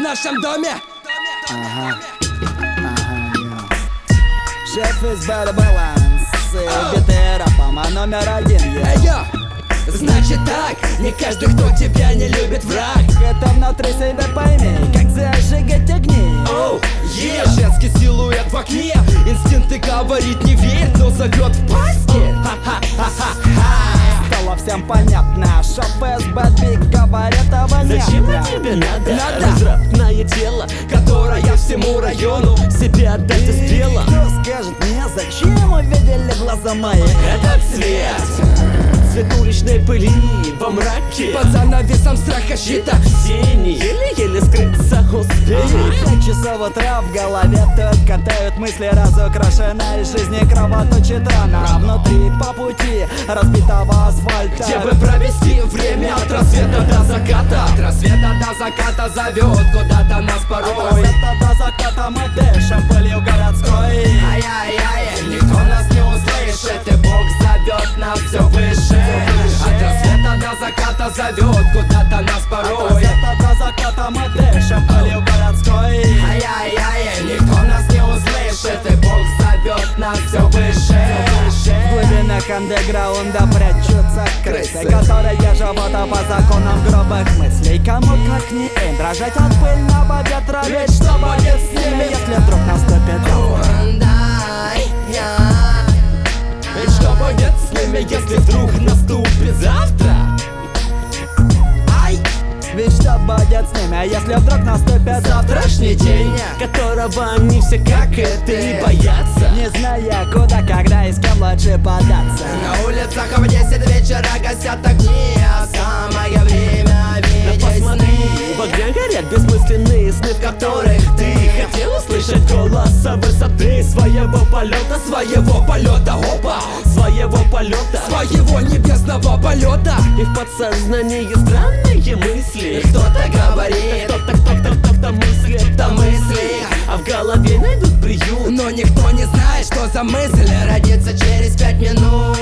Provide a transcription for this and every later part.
нашем доме. Шеф из Bad Balance, биты рэпом, номер один. Йо, значит так, не каждый, кто тебя не любит, враг. Это внутри себя пойми, как зажигать огни. Женский силуэт в окне, инстинкты говорит не верь, но зовет в пасти. Стало всем понятно, что Bad Big говорит этого нет. Зачем тебе надо? Развратное тело, которое всему району себя отдать успела. Кто скажет мне, зачем увидели глаза мои? Этот цвет уличной пыли во мраке, Под занавесом страха щита тени еле-еле скрыться успели. 5 часов утра в голове только тают мысли, разукрашенной жизни кровоточит рана. Внутри по пути разбитого асфальта, где бы провести время от рассвета до заката. От рассвета до заката зовет куда-то нас порой. от рассвета до заката мы дышим пылью городской. Ай-яй-яй, никто нас не услышит, и Бог зовет нас все выше. От рассвета до заката зовет куда-то нас От порой. рассвета до заката мы дышим пылью городской. Ай-яй-яй, никто нас не услышит, и Бог зовет нас все выше. В глубинах андеграунда прячутся крысы, которые живут по законам грубых мыслей. Кому как не им дрожать от пыльного ветра, ведь что будет с ними, если вдруг наступит завтра? Ведь что будет с ними, если вдруг наступит завтра? Ведь что будет с ними, если вдруг наступит Завтрашний день, Которого они все как это и боятся. не зная куда, когда и с кем лучше податься. на улицах в 10 вечера гасят огни, а самое время видеть сны, В огнях горят бессмысленные сны, в которых ты хотел услышать голос со высоты своего полета, опа, своего полета, своего небесного полета. и в подсознании странные мысли. Кто-то говорит, Кто-то мыслит, это мысли, а в голове найдут приют. но никто не знает, что за мысль родится через 5 минут.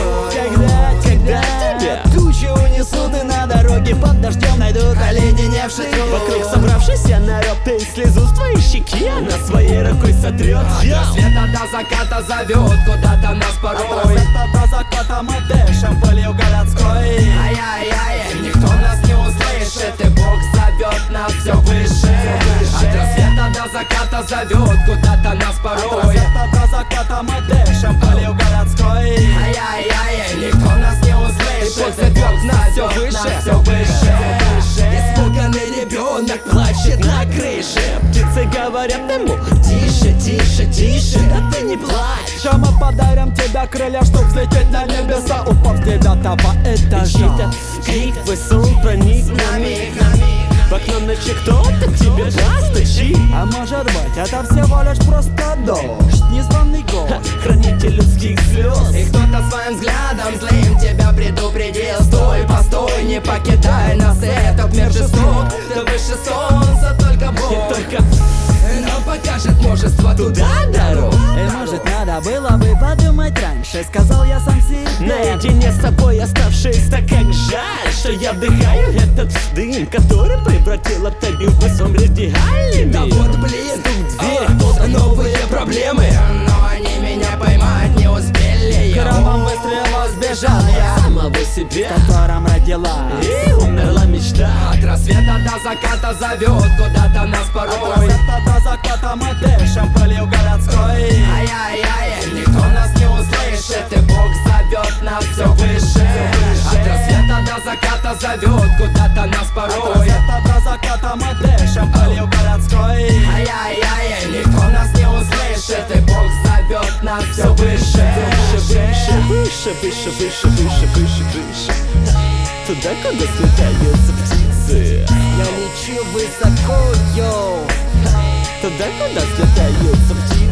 Когда тебя тучи унесут и на дороге под дождем найдут Оледеневший труд. вокруг собравшийся народ, ты слезу с твоей щеки она своей рукой сотрет. От рассвета до заката зовет куда-то нас От порой. рассвета до заката мы дышим пылью городской. Ай-яй-яй, никто нас не услышит, и Бог зовет нас все выше. От рассвета до заката зовет куда-то нас От порой. рассвета до заката мы дышим пылью городской. Ай-яй-яй, никто нас не услышит, и Бог зовет нас все выше. Испуганный ребенок плачет на крыше. Птицы говорят ему: Тише, тише, тише, да ты не плачь. Что мы подарим тебе крылья, чтоб взлететь на небеса, упав с 9-го этажа. чей-то крик твой сон проник На на миг, миг. на миг. В окно ночи кто-то тебе постучит. А может быть, это всего лишь просто дождь, незваный гость. Хранитель людских слез. И кто-то своим взглядом злым тебя предупредил. Стой, постой, не покидай нас, этот мир жесток. Да выше солнца только И Бог только нам покажет множество туда дорог. И может надо было бы подумать раньше, сказал я сам себе. наедине с собой оставшись, так как жаль, что я вдыхаю этот дым, который превратил Оттавию в сон реальными. Да вот блин, дверь. новые проблемы, но они меня поймать не успели. Громом выстрела сбежал я, Самого себя, в котором родилась. и умерла мечта. От рассвета до заката зовет куда-то нас От порой. рассвета до заката мы дышим пылью городской. Ай-яй-яй, никто нас не услышит, и Бог зовет нас все выше. От рассвета до заката зовет куда-то нас От порой. рассвета до заката мы дышим пылью городской. Ай-яй-яй, никто нас не услышит, и Бог зовет нас все выше. Выше, выше, выше, выше, выше, выше, выше. Туда, куда слетаются птицы. Я лечу высоко, йоу. Туда, куда слетаются птицы.